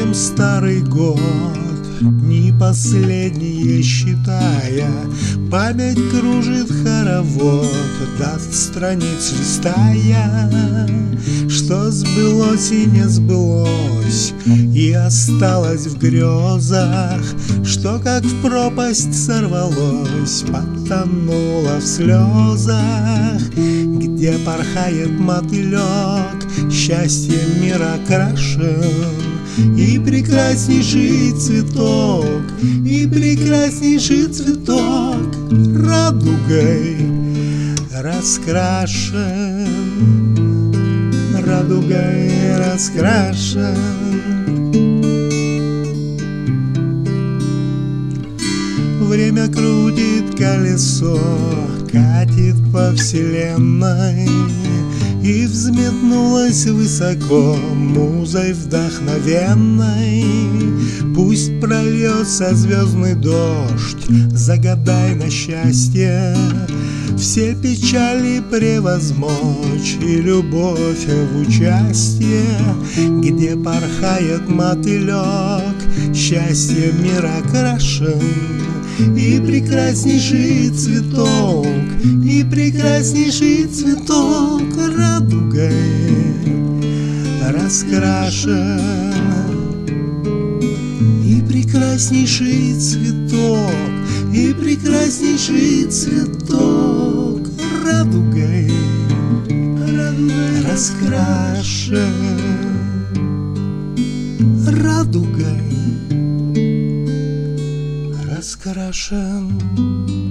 будем старый год, дни последние считая, память кружит хоровод, даст страниц листая, что сбылось и не сбылось, и осталось в грезах, что как в пропасть сорвалось, потонуло в слезах, где порхает мотылек, счастье мира окрашен, и прекраснейший цветок, и прекраснейший цветок радугой раскрашен, радугой раскрашен. Время крутит колесо, катит по вселенной, и взметнулась высоко музой вдохновенной. Пусть прольется звездный дождь, загадай на счастье, все печали превозмочь и любовь в участие, где порхает мотылек, счастье мира окрашен, и прекраснейший цветок, и прекраснейший цветок радугой раскрашен, и прекраснейший цветок, и прекраснейший цветок радугой раскрашен, радугой раскрашен.